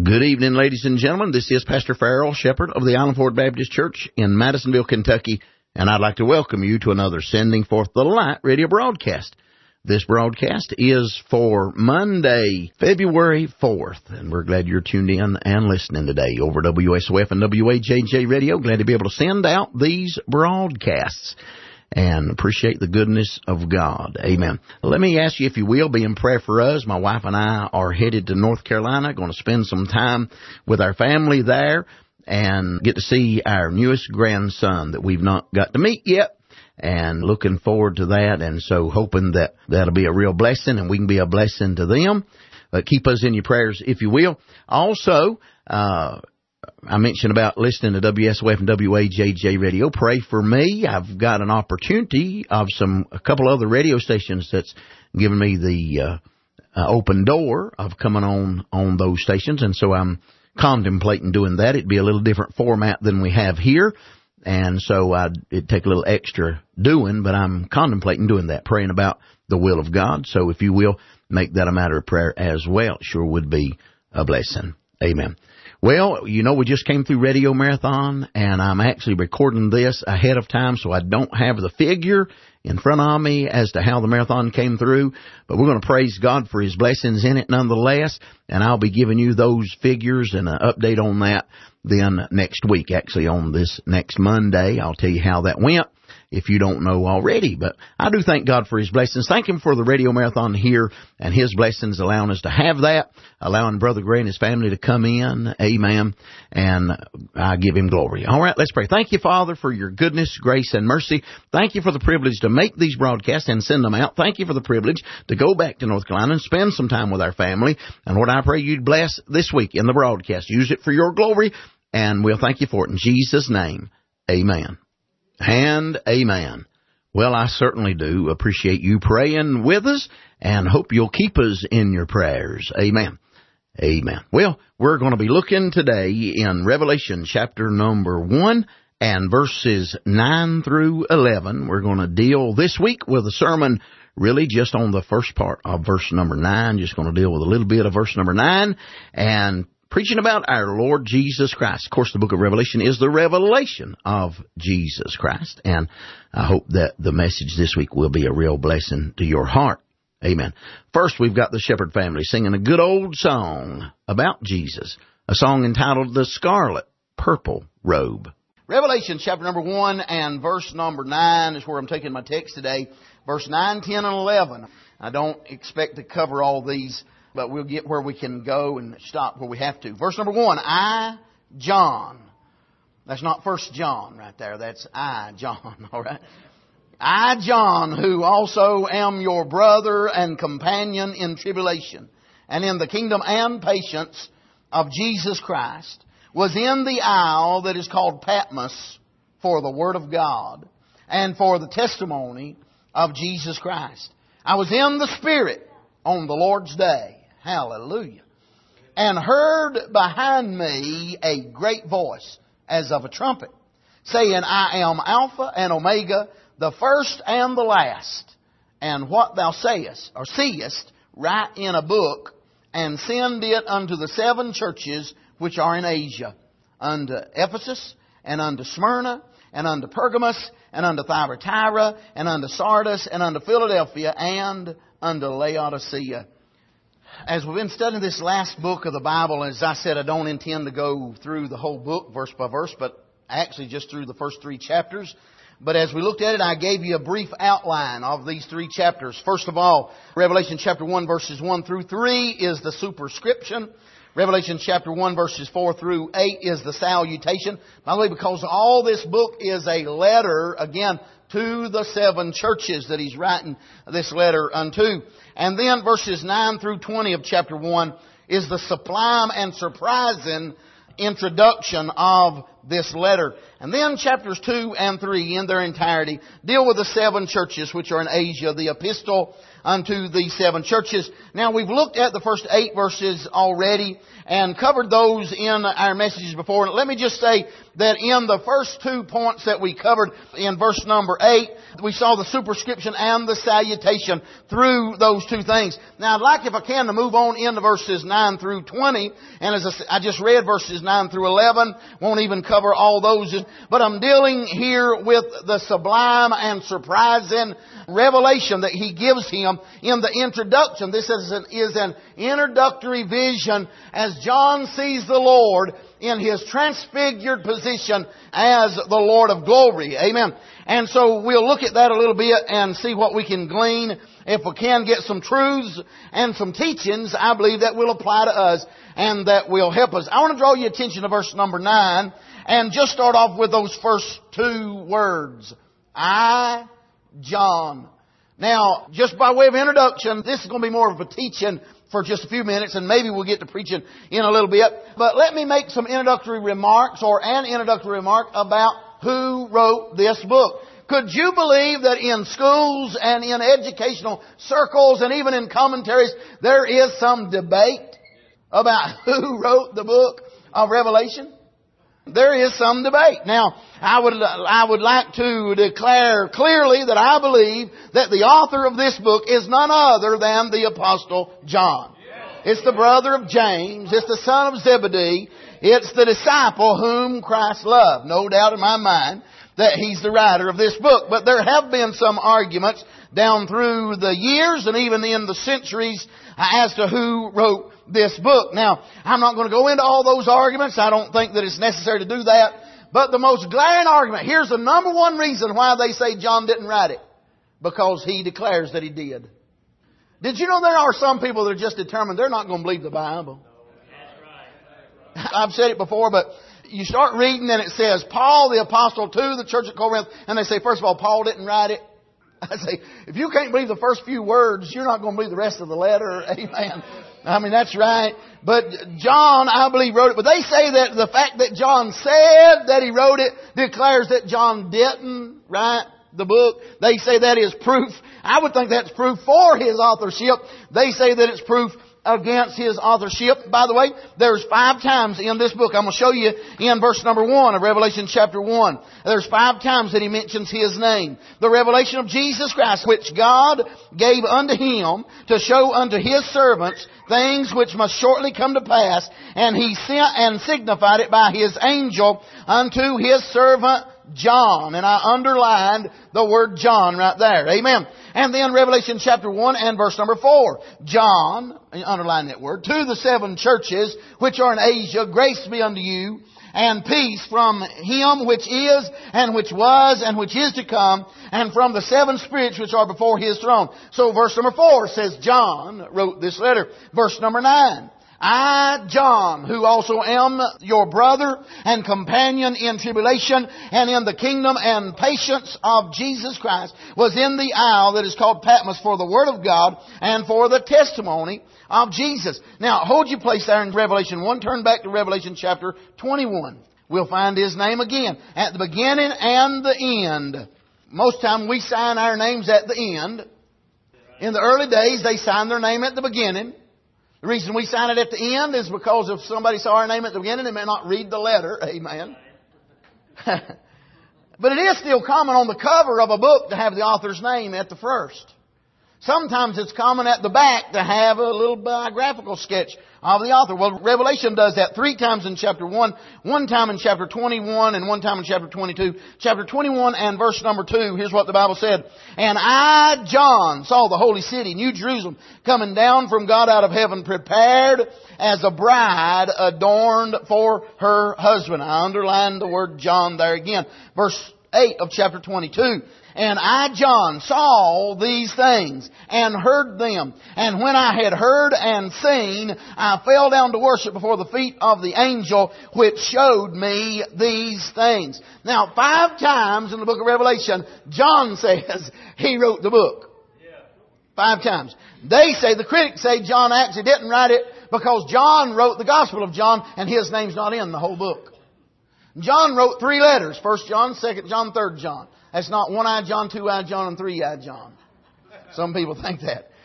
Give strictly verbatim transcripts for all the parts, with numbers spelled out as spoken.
Good evening, ladies and gentlemen. This is Pastor Farrell Shepherd of the Island Ford Baptist Church in Madisonville, Kentucky, and I'd like to welcome you to another Sending Forth the Light radio broadcast. This broadcast is for Monday, February fourth, and we're glad you're tuned in and listening today over W S O F and W A J J Radio. Glad to be able to send out these broadcasts and appreciate the goodness of God. Amen. Let me ask you, if you will, be in prayer for us. My wife and I are headed to North Carolina, going to spend some time with our family there and get to see our newest grandson that we've not got to meet yet, and looking forward to that, and so hoping that that'll be a real blessing and we can be a blessing to them. But keep us in your prayers, if you will. Also, uh I mentioned about listening to W S O F and W A J J Radio. Pray for me. I've got an opportunity of some a couple other radio stations that's given me the uh, uh, open door of coming on on those stations, and so I'm contemplating doing that. It'd be a little different format than we have here, and so I'd, it'd take a little extra doing, but I'm contemplating doing that, praying about the will of God. So if you will, make that a matter of prayer as well. It sure would be a blessing. Amen. Well, you know, we just came through Radio Marathon, and I'm actually recording this ahead of time, so I don't have the figure in front of me as to how the marathon came through, but we're going to praise God for His blessings in it nonetheless, and I'll be giving you those figures and an update on that then next week. Actually, on this next Monday, I'll tell you how that went, if you don't know already. But I do thank God for His blessings. Thank Him for the Radio Marathon here and His blessings allowing us to have that, allowing Brother Gray and his family to come in. Amen. And I give Him glory. All right, let's pray. Thank you, Father, for your goodness, grace, and mercy. Thank you for the privilege to make these broadcasts and send them out. Thank you for the privilege to go back to North Carolina and spend some time with our family. And Lord, I pray You'd bless this week in the broadcast. Use it for Your glory, and we'll thank You for it in Jesus' name. Amen. And amen. Well, I certainly do appreciate you praying with us and hope you'll keep us in your prayers. Amen. Amen. Well, we're going to be looking today in Revelation chapter number one and verses nine through eleven. We're going to deal this week with a sermon really just on the first part of verse number nine. Just going to deal with a little bit of verse number nine and preaching about our Lord Jesus Christ. Of course, the book of Revelation is the revelation of Jesus Christ, and I hope that the message this week will be a real blessing to your heart. Amen. First, we've got the Shepherd family singing a good old song about Jesus, a song entitled The Scarlet Purple Robe. Revelation chapter number one and verse number nine is where I'm taking my text today. Verse nine, ten, and eleven. I don't expect to cover all these, but we'll get where we can go and stop where we have to. Verse number one, I, John. That's not First John right there. That's I, John. All right. I, John, who also am your brother and companion in tribulation and in the kingdom and patience of Jesus Christ, was in the isle that is called Patmos for the word of God and for the testimony of Jesus Christ. I was in the Spirit on the Lord's day. Hallelujah. And heard behind me a great voice as of a trumpet, saying, I am Alpha and Omega, the first and the last. And what thou sayest or seest, write in a book, and send it unto the seven churches which are in Asia, unto Ephesus, and unto Smyrna, and unto Pergamos, and unto Thyatira, and unto Sardis, and unto Philadelphia, and unto Laodicea. As we've been studying this last book of the Bible, as I said, I don't intend to go through the whole book verse by verse, but actually just through the first three chapters. But as we looked at it, I gave you a brief outline of these three chapters. First of all, Revelation chapter one verses one through three is the superscription. Revelation chapter one verses four through eight is the salutation. By the way, because all this book is a letter, again, to the seven churches that he's writing this letter unto. And then verses nine through twenty of chapter one is the sublime and surprising introduction of this letter. And then chapters two and three in their entirety deal with the seven churches which are in Asia, the epistle unto the seven churches. Now, we've looked at the first eight verses already and covered those in our messages before. And let me just say that in the first two points that we covered in verse number eight, we saw the superscription and the salutation through those two things. Now, I'd like, if I can, to move on into verses nine through twenty. And as I just read verses nine through eleven, won't even cover all those. But I'm dealing here with the sublime and surprising revelation that he gives him in the introduction. This is an, is an introductory vision as John sees the Lord in His transfigured position as the Lord of glory. Amen. And so we'll look at that a little bit and see what we can glean. If we can get some truths and some teachings, I believe that will apply to us and that will help us. I want to draw your attention to verse number nine and just start off with those first two words. I, John. Now, just by way of introduction, this is going to be more of a teaching for just a few minutes, and maybe we'll get to preaching in a little bit. But let me make some introductory remarks, or an introductory remark about who wrote this book. Could you believe that in schools and in educational circles and even in commentaries, there is some debate about who wrote the book of Revelation? There is some debate. Now, I would, I would like to declare clearly that I believe that the author of this book is none other than the Apostle John. It's the brother of James. It's the son of Zebedee. It's the disciple whom Christ loved. No doubt in my mind that he's the writer of this book. But there have been some arguments down through the years and even in the centuries as to who wrote this book. Now, I'm not going to go into all those arguments. I don't think that it's necessary to do that. But the most glaring argument, here's the number one reason why they say John didn't write it. Because he declares that he did. Did you know there are some people that are just determined they're not going to believe the Bible? That's right. I've said it before, but you start reading and it says, Paul the apostle to the church at Corinth, and they say, first of all, Paul didn't write it. I say, if you can't believe the first few words, you're not going to believe the rest of the letter. Amen. I mean, that's right. But John, I believe, wrote it. But they say that the fact that John said that he wrote it declares that John didn't write the book. They say that is proof. I would think that's proof for his authorship. They say that it's proof against his authorship. By the way, there's five times in this book. I'm going to show you in verse number one of Revelation chapter one. There's five times that he mentions his name. The revelation of Jesus Christ, which God gave unto him to show unto his servants things which must shortly come to pass. And he sent and signified it by his angel unto his servant John. And I underlined the word John right there. Amen. And then Revelation chapter one and verse number four. John, underline that word, to the seven churches which are in Asia, grace be unto you and peace from him which is and which was and which is to come, and from the seven spirits which are before his throne. So verse number four says John wrote this letter. Verse number nine. I, John, who also am your brother and companion in tribulation and in the kingdom and patience of Jesus Christ, was in the isle that is called Patmos for the word of God and for the testimony of Jesus. Now, hold your place there in Revelation one. Turn back to Revelation chapter twenty-one. We'll find his name again at the beginning and the end. Most time we sign our names at the end. In the early days, they signed their name at the beginning. The reason we sign it at the end is because if somebody saw our name at the beginning, they may not read the letter. Amen. But it is still common on the cover of a book to have the author's name at the first. Sometimes it's common at the back to have a little biographical sketch of the author. Well, Revelation does that three times in chapter one, one time in chapter twenty-one, and one time in chapter twenty-two. Chapter twenty-one and verse number two, here's what the Bible said. And I, John, saw the holy city, New Jerusalem, coming down from God out of heaven, prepared as a bride adorned for her husband. I underlined the word John there again. Verse eight of chapter twenty-two. And I, John, saw these things and heard them. And when I had heard and seen, I fell down to worship before the feet of the angel which showed me these things. Now, five times in the book of Revelation, John says he wrote the book. Five times. They say, the critics say John actually didn't write it because John wrote the Gospel of John and his name's not in the whole book. John wrote three letters. First John, Second John, Third John. That's not one-eyed John, two-eyed John, and three-eyed John. Some people think that.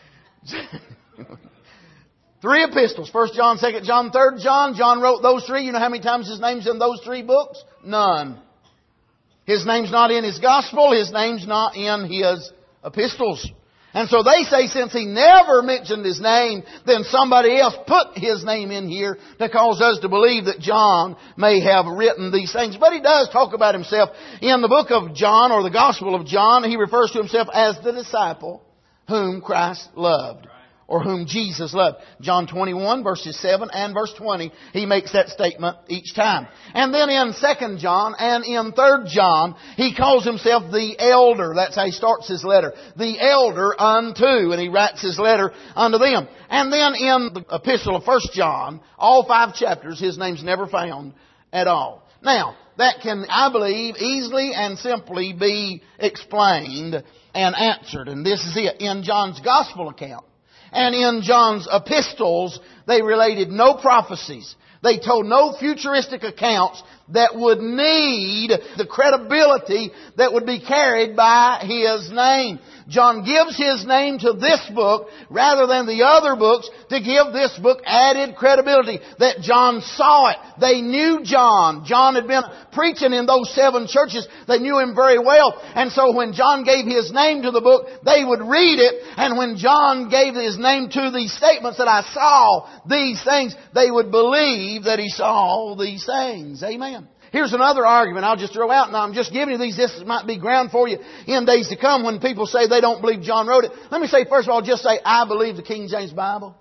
Three epistles. First John, Second John, Third John. John wrote those three. You know how many times his name's in those three books? None. His name's not in his gospel. His name's not in his epistles. And so they say since he never mentioned his name, then somebody else put his name in here to cause us to believe that John may have written these things. But he does talk about himself. In the book of John, or the Gospel of John, he refers to himself as the disciple whom Christ loved, or whom Jesus loved. John twenty-one, verses seven and verse twenty, he makes that statement each time. And then in Second John and in Third John, he calls himself the elder. That's how he starts his letter. The elder unto, and he writes his letter unto them. And then in the epistle of First John, all five chapters, his name's never found at all. Now, that can, I believe, easily and simply be explained and answered. And this is it. In John's gospel account, and in John's epistles, they related no prophecies. They told no futuristic accounts that would need the credibility that would be carried by his name. John gives his name to this book rather than the other books to give this book added credibility. That John saw it. They knew John. John had been preaching in those seven churches. They knew him very well. And so when John gave his name to the book, they would read it. And when John gave his name to these statements that I saw these things, they would believe that he saw these things. Amen. Here's another argument I'll just throw out. Now, I'm just giving you these. This might be ground for you in days to come when people say they don't believe John wrote it. Let me say, first of all, just say, I believe the King James Bible.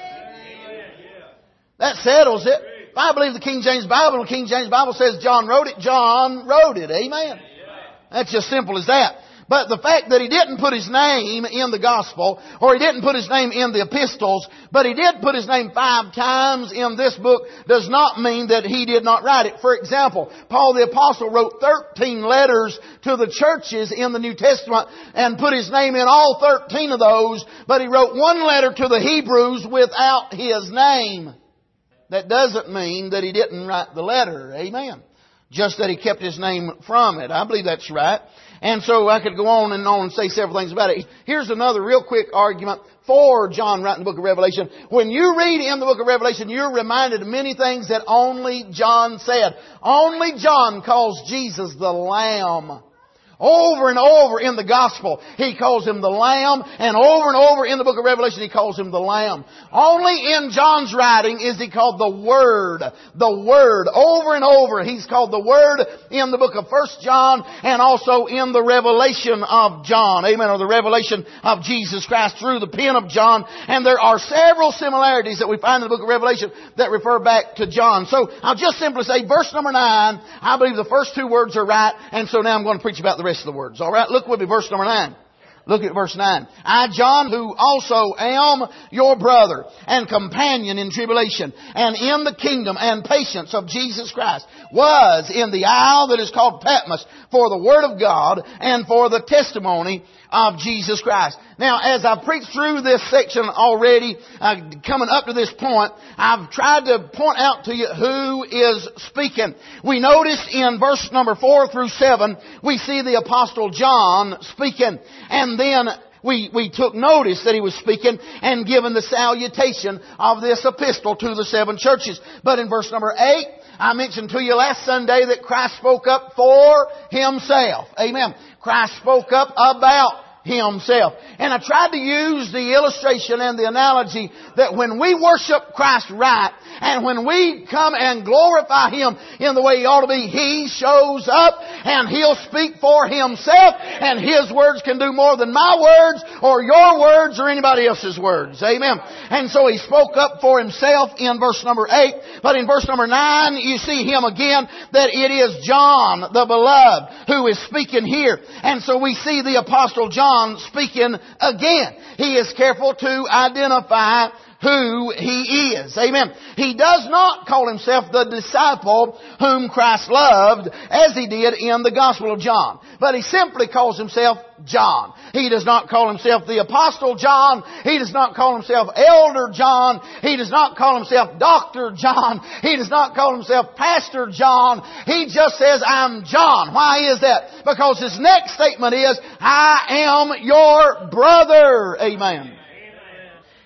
That settles it. If I believe the King James Bible, and the King James Bible says John wrote it, John wrote it. Amen. That's just simple as that. But the fact that he didn't put his name in the gospel, or he didn't put his name in the epistles, but he did put his name five times in this book, does not mean that he did not write it. For example, Paul the Apostle wrote thirteen letters to the churches in the New Testament and put his name in all thirteen of those, but he wrote one letter to the Hebrews without his name. That doesn't mean that he didn't write the letter. Amen. Just that he kept his name from it. I believe that's right. And so I could go on and on and say several things about it. Here's another real quick argument for John writing the book of Revelation. When you read in the book of Revelation, you're reminded of many things that only John said. Only John calls Jesus the Lamb. Over and over in the Gospel, he calls him the Lamb, and over and over in the book of Revelation, he calls him the Lamb. Only in John's writing is he called the Word. The Word. Over and over, he's called the Word in the book of First John, and also in the Revelation of John. Amen. Or the Revelation of Jesus Christ through the pen of John. And there are several similarities that we find in the book of Revelation that refer back to John. So I'll just simply say, verse number nine, I believe the first two words are right, and so now I'm going to preach about the rest of the words. All right, look with me, verse number nine. Look at verse nine. I, John, who also am your brother and companion in tribulation and in the kingdom and patience of Jesus Christ, was in the isle that is called Patmos for the word of God and for the testimony of Jesus Christ. Now, as I've preached through this section already, uh, coming up to this point, I've tried to point out to you who is speaking. We noticed in verse number four through seven, we see the Apostle John speaking. And then we, we took notice that he was speaking and given the salutation of this epistle to the seven churches. But in verse number eight, I mentioned to you last Sunday that Christ spoke up for Himself. Amen. Christ spoke up about Himself. And I tried to use the illustration and the analogy that when we worship Christ right, and when we come and glorify Him in the way He ought to be, He shows up and He'll speak for Himself, and His words can do more than my words or your words or anybody else's words. Amen. And so He spoke up for Himself in verse number eight. But in verse number nine, you see Him again, that it is John, the beloved, who is speaking here. And so we see the Apostle John speaking again. He is careful to identify who He is. Amen. He does not call Himself the disciple whom Christ loved as He did in the Gospel of John. But He simply calls Himself John. He does not call Himself the Apostle John. He does not call Himself Elder John. He does not call Himself Doctor John. He does not call Himself Pastor John. He just says, I'm John. Why is that? Because His next statement is, I am your brother. Amen.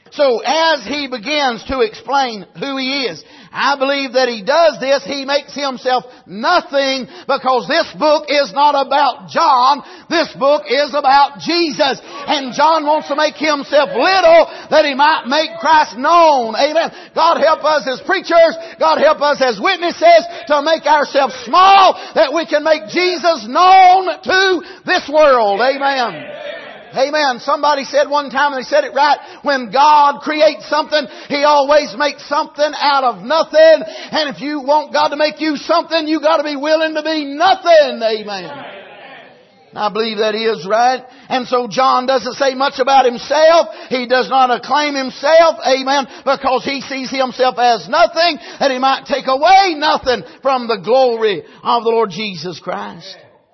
So as he begins to explain who he is, I believe that he does this, he makes himself nothing, because this book is not about John. This book is about Jesus. And John wants to make himself little that he might make Christ known. Amen. God help us as preachers. God help us as witnesses to make ourselves small that we can make Jesus known to this world. Amen. Amen. Somebody said one time, and they said it right, when God creates something, He always makes something out of nothing. And if you want God to make you something, you got to be willing to be nothing. Amen. I believe that is right. And so John doesn't say much about himself. He does not acclaim himself. Amen. Because he sees himself as nothing, that he might take away nothing from the glory of the Lord Jesus Christ.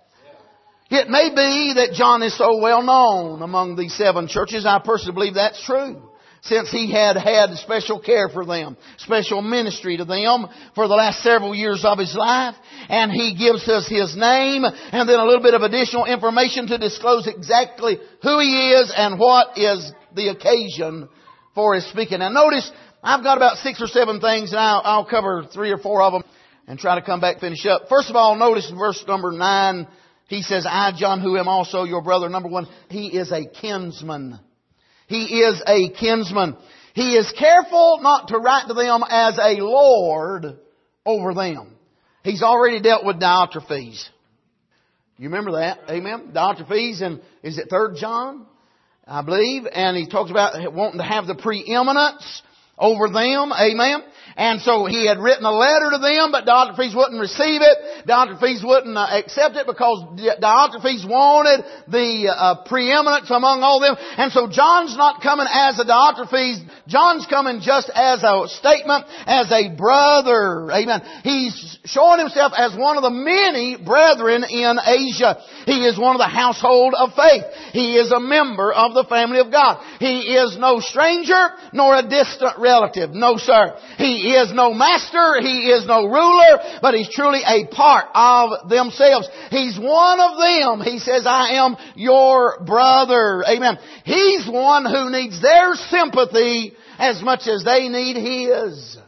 It may be that John is so well known among these seven churches. I personally believe that's true, since he had had special care for them, special ministry to them for the last several years of his life. And he gives us his name and then a little bit of additional information to disclose exactly who he is and what is the occasion for his speaking. Now notice, I've got about six or seven things, and I'll, I'll cover three or four of them and try to come back and finish up. First of all, notice in verse number nine, he says, I, John, who am also your brother. Number one, he is a kinsman. He is a kinsman. He is careful not to write to them as a lord over them. He's already dealt with Diotrephes. You remember that? Amen. Diotrephes, and is it Third John? I believe. And he talks about wanting to have the preeminence over them. Amen. And so he had written a letter to them, but Diotrephes wouldn't receive it. Diotrephes wouldn't uh, accept it because Diotrephes wanted the uh, preeminence among all them. And so John's not coming as a Diotrephes. John's coming just as a statement, as a brother. Amen. He's showing himself as one of the many brethren in Asia. He is one of the household of faith. He is a member of the family of God. He is no stranger nor a distant relative. No, sir. He is no master. He is no ruler, but he's truly a part of themselves. He's one of them. He says, I am your brother. Amen. He's one who needs their sympathy as much as they need his.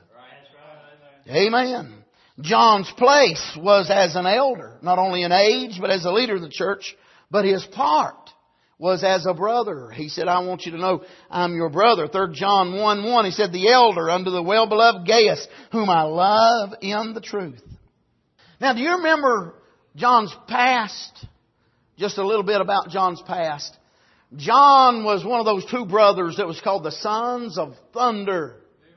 Amen. John's place was as an elder, not only in age, but as a leader of the church, but his part was as a brother. He said, I want you to know I'm your brother. Third John one one, he said, the elder unto the well-beloved Gaius, whom I love in the truth. Now, do you remember John's past? Just a little bit about John's past. John was one of those two brothers that was called the sons of thunder.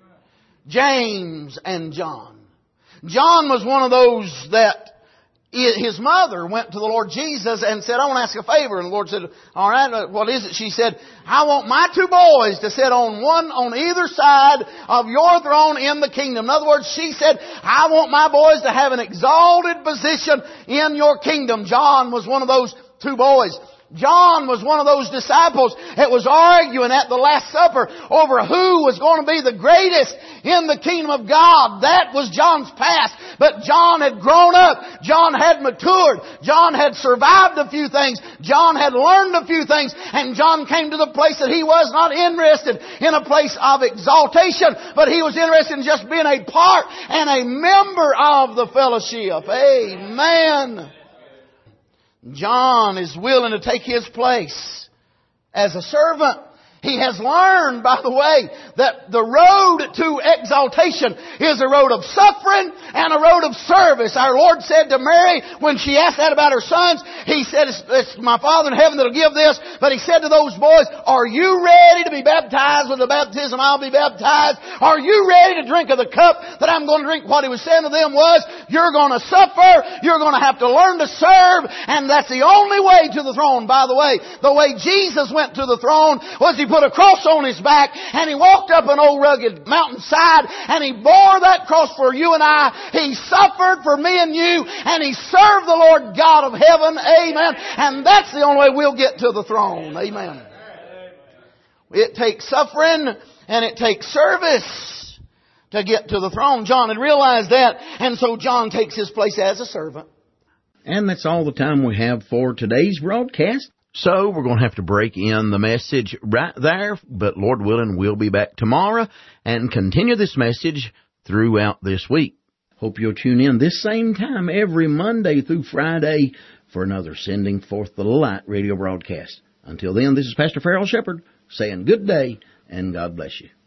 James and John. John was one of those that his mother went to the Lord Jesus and said, I want to ask a favor. And the Lord said, all right, what is it? She said, I want my two boys to sit on one on either side of your throne in the kingdom. In other words, she said, I want my boys to have an exalted position in your kingdom. John was one of those two boys. John was one of those disciples that was arguing at the Last Supper over who was going to be the greatest in the kingdom of God. That was John's past. But John had grown up. John had matured. John had survived a few things. John had learned a few things. And John came to the place that he was not interested in a place of exaltation, but he was interested in just being a part and a member of the fellowship. Amen. John is willing to take his place as a servant. He has learned, by the way, that the road to exaltation is a road of suffering and a road of service. Our Lord said to Mary, when she asked that about her sons, He said, it's, it's my Father in heaven that'll give this. But He said to those boys, are you ready to be baptized with the baptism I'll be baptized? Are you ready to drink of the cup that I'm going to drink? What He was saying to them was, you're going to suffer, you're going to have to learn to serve, and that's the only way to the throne. By the way, the way Jesus went to the throne was He put a cross on His back and He walked up an old rugged mountainside and He bore that cross for you and I. He suffered for me and you and He served the Lord God of heaven. Amen. And that's the only way we'll get to the throne. Amen. It takes suffering and it takes service to get to the throne. John had realized that, and so John takes his place as a servant. And that's all the time we have for today's broadcast. So we're going to have to break in the message right there, but Lord willing, we'll be back tomorrow and continue this message throughout this week. Hope you'll tune in this same time every Monday through Friday for another Sending Forth the Light radio broadcast. Until then, this is Pastor Farrell Shepherd saying good day and God bless you.